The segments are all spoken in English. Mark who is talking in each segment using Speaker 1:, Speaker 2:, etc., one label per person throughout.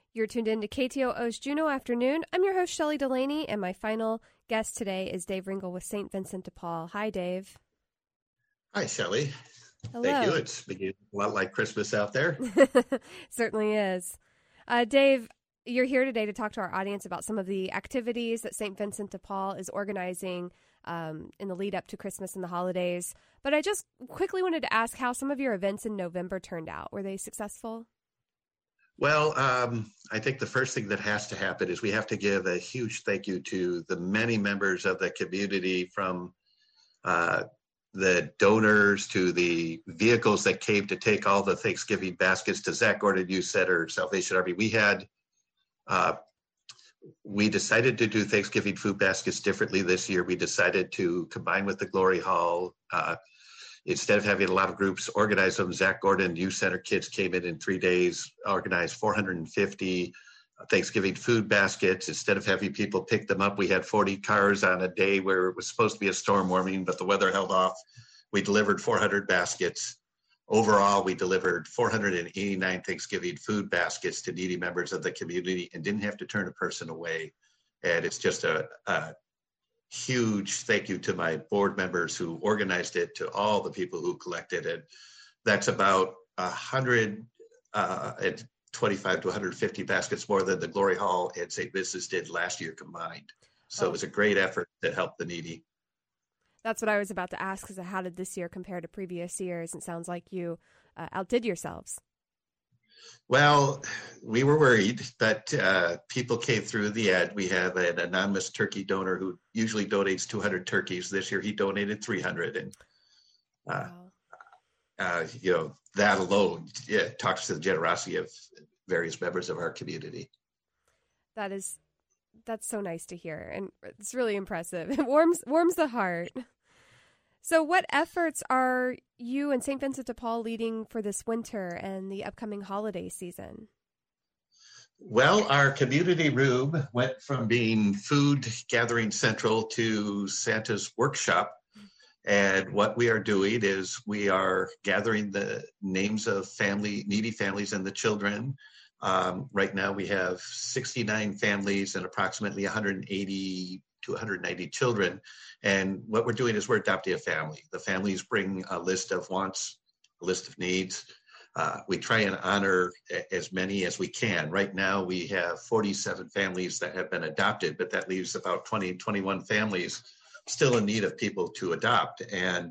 Speaker 1: You're tuned in to KTOO's Juneau Afternoon. I'm your host, Shelley Delaney, and my final guest today is Dave Ringel with St. Vincent de Paul. Hi, Dave.
Speaker 2: Hi, Shelley.
Speaker 1: Hello.
Speaker 2: Thank you. It's beginning a lot like Christmas out there.
Speaker 1: Certainly is. Dave, you're here today to talk to our audience about some of the activities that St. Vincent de Paul is organizing in the lead up to Christmas and the holidays. But I just quickly wanted to ask how some of your events in November turned out. Were they successful?
Speaker 2: Well, I think the first thing that has to happen is we have to give a huge thank you to the many members of the community, from the donors to the vehicles that came to take all the Thanksgiving baskets to Zach Gordon Youth Center, Salvation Army. We decided to do Thanksgiving food baskets differently this year. We decided to combine with the Glory Hall. Instead of having a lot of groups organize them, Zach Gordon Youth Center kids came in 3 days, organized 450 Thanksgiving food baskets. Instead of having people pick them up, we had 40 cars on a day where it was supposed to be a storm warning, but the weather held off. We delivered 400 baskets. Overall, we delivered 489 Thanksgiving food baskets to needy members of the community and didn't have to turn a person away. And it's just a huge thank you to my board members who organized it, to all the people who collected it. That's about 125 to 150 baskets more than the Glory Hall and St. Vincent's did last year combined. So It was a great effort that helped the needy.
Speaker 1: That's what I was about to ask, is how did this year compare to previous years? It sounds like you outdid yourselves.
Speaker 2: Well, we were worried, but people came through the ad. We have an anonymous turkey donor who usually donates 200 turkeys. This year he donated 300. And,
Speaker 1: wow.
Speaker 2: That alone talks to the generosity of various members of our community.
Speaker 1: That's so nice to hear. And it's really impressive. It warms the heart. So what efforts are you and St. Vincent de Paul leading for this winter and the upcoming holiday season?
Speaker 2: Well, our community room went from being food gathering central to Santa's workshop. And what we are doing is we are gathering the names of needy families and the children. Right now we have 69 families and approximately 180 to 190 children. And what we're doing is we're adopting a family. The families bring a list of wants, a list of needs. We try and honor as many as we can. Right now we have 47 families that have been adopted, but that leaves about 21 families still in need of people to adopt. And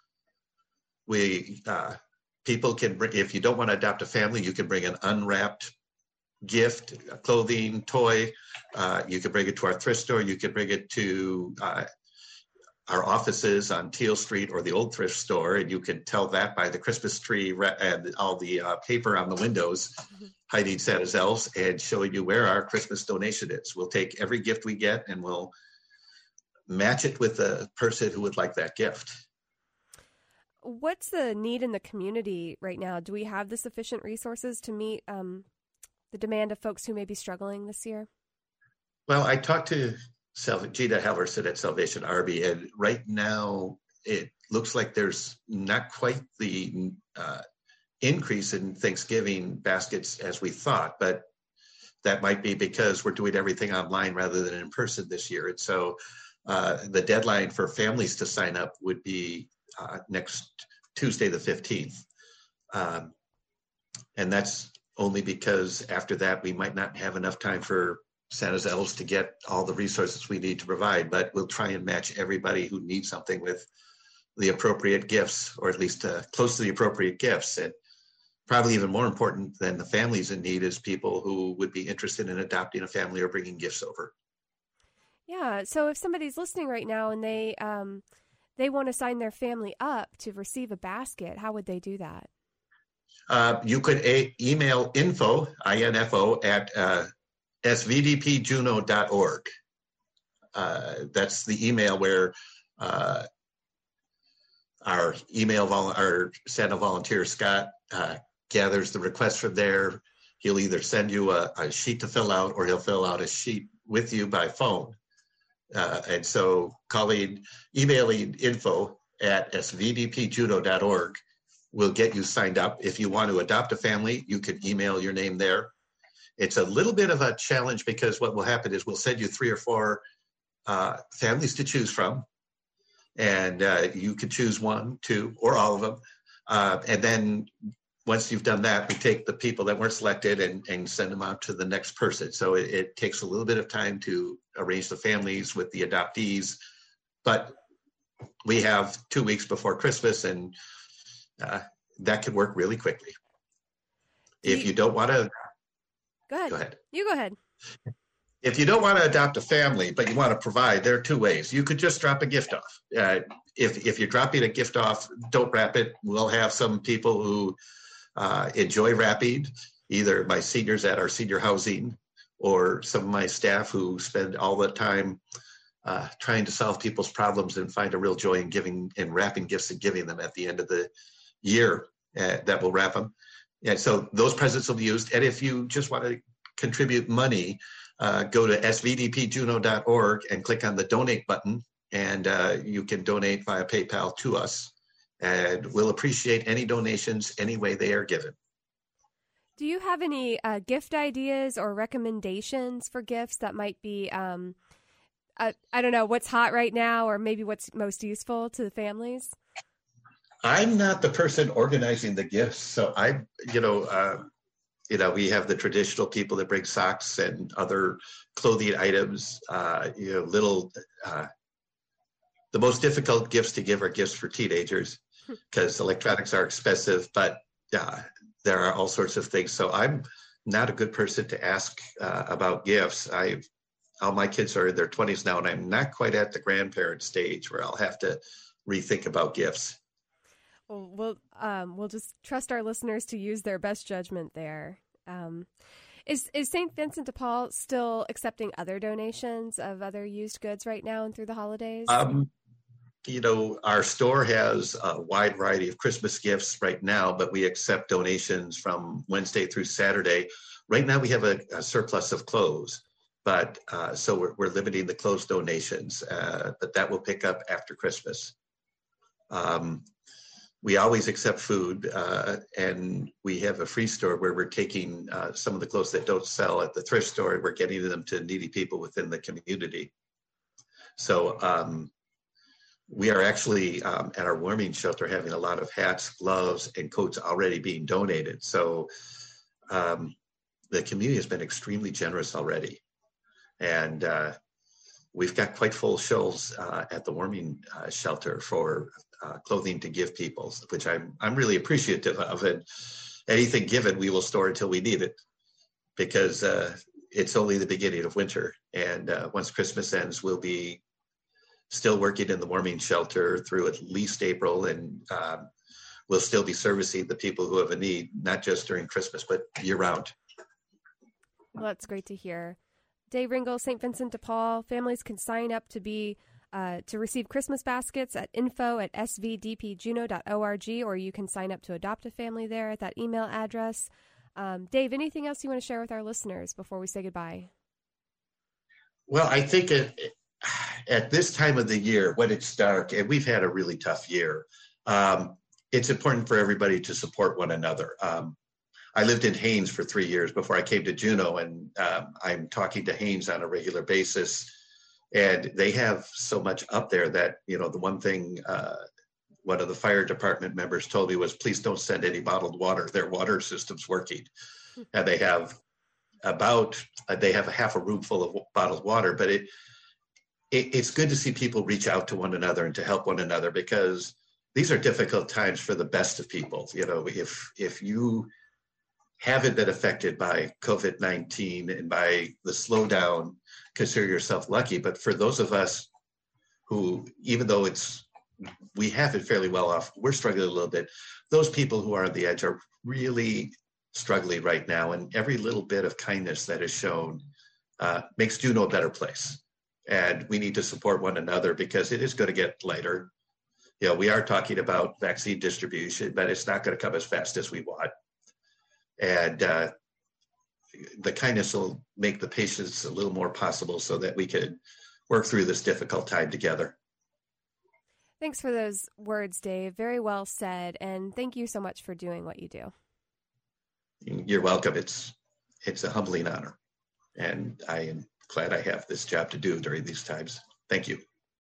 Speaker 2: people can bring, if you don't want to adopt a family, you can bring an unwrapped gift, clothing, toy. You can bring it to our thrift store. You can bring it to our offices on Teal Street or the old thrift store, and you can tell that by the Christmas tree and all the paper on the windows hiding Santa's elves and showing you where our Christmas donation is. We'll take every gift we get and we'll match it with the person who would like that gift.
Speaker 1: What's the need in the community right now? Do we have the sufficient resources to meet the demand of folks who may be struggling this year?
Speaker 2: Well, I talked to Gina Halverson at Salvation Army, and right now it looks like there's not quite the increase in Thanksgiving baskets as we thought, but that might be because we're doing everything online rather than in person this year. And so the deadline for families to sign up would be next Tuesday, the 15th. And that's only because after that, we might not have enough time for Santa's elves to get all the resources we need to provide, but we'll try and match everybody who needs something with the appropriate gifts, or at least close to the appropriate gifts. And probably even more important than the families in need is people who would be interested in adopting a family or bringing gifts over.
Speaker 1: Yeah. So if somebody's listening right now and they want to sign their family up to receive a basket, how would they do that?
Speaker 2: You could email info at svdpjuneau.org. That's the email where our Santa volunteer, Scott, gathers the requests from there. He'll either send you a sheet to fill out, or he'll fill out a sheet with you by phone. And so emailing info at svdpjuneau.org will get you signed up. If you want to adopt a family, you can email your name there. It's a little bit of a challenge because what will happen is we'll send you 3 or 4 families to choose from, and you can choose 1, 2, or all of them. And then once you've done that, we take the people that weren't selected and send them out to the next person. So it takes a little bit of time to arrange the families with the adoptees, but we have 2 weeks before Christmas, and that can work really quickly. If you don't want to,
Speaker 1: go ahead.
Speaker 2: Go ahead.
Speaker 1: You go ahead.
Speaker 2: If you don't want to adopt a family, but you want to provide, there are 2 ways. You could just drop a gift off. If you're dropping a gift off, don't wrap it. We'll have some people who enjoy wrapping, either my seniors at our senior housing or some of my staff who spend all the time trying to solve people's problems and find a real joy in giving and wrapping gifts and giving them at the end of the year that will wrap them. And so those presents will be used. And if you just want to contribute money, go to svdpjuneau.org and click on the donate button, and you can donate via PayPal to us. And we'll appreciate any donations any way they are given.
Speaker 1: Do you have any gift ideas or recommendations for gifts that might be, I don't know, what's hot right now, or maybe what's most useful to the families?
Speaker 2: I'm not the person organizing the gifts, so we have the traditional people that bring socks and other clothing items. The most difficult gifts to give are gifts for teenagers because electronics are expensive, but there are all sorts of things. So I'm not a good person to ask about gifts. All my kids are in their 20s now, and I'm not quite at the grandparent stage where I'll have to rethink about gifts.
Speaker 1: Well, we'll just trust our listeners to use their best judgment there. Is St. Vincent de Paul still accepting other donations of other used goods right now and through the holidays?
Speaker 2: Our store has a wide variety of Christmas gifts right now, but we accept donations from Wednesday through Saturday. Right now we have a surplus of clothes, but so we're limiting the clothes donations, but that will pick up after Christmas. We always accept food, and we have a free store where we're taking some of the clothes that don't sell at the thrift store, and we're getting them to needy people within the community. So we are actually at our warming shelter having a lot of hats, gloves, and coats already being donated. So the community has been extremely generous already. And we've got quite full shelves at the warming shelter for clothing to give people, which I'm really appreciative of. And anything given, we will store until we need it, because it's only the beginning of winter. And once Christmas ends, we'll be still working in the warming shelter through at least April, and we'll still be servicing the people who have a need, not just during Christmas, but year round.
Speaker 1: Well, that's great to hear. Dave Ringel, St. Vincent de Paul, families can sign up to receive Christmas baskets at info@svdpjuneau.org, or you can sign up to adopt a family there at that email address. Dave, anything else you want to share with our listeners before we say goodbye?
Speaker 2: Well, I think at this time of the year, when it's dark, and we've had a really tough year, it's important for everybody to support one another. I lived in Haines for 3 years before I came to Juneau, and I'm talking to Haines on a regular basis, and they have so much up there that, the one thing one of the fire department members told me was, please don't send any bottled water. Their water system's working. And they have a half a room full of bottled water, but it's good to see people reach out to one another and to help one another, because these are difficult times for the best of people. If you haven't been affected by COVID-19 and by the slowdown, consider yourself lucky. But for those of us who, even though we have it fairly well off, we're struggling a little bit. Those people who are on the edge are really struggling right now. And every little bit of kindness that is shown makes Juneau a better place. And we need to support one another, because it is going to get lighter. We are talking about vaccine distribution, but it's not going to come as fast as we want. And the kindness will make the patience a little more possible, so that we can work through this difficult time together.
Speaker 1: Thanks for those words, Dave. Very well said. And thank you so much for doing what you do.
Speaker 2: You're welcome. It's it's a humbling honor. And I am glad I have this job to do during these times. Thank you.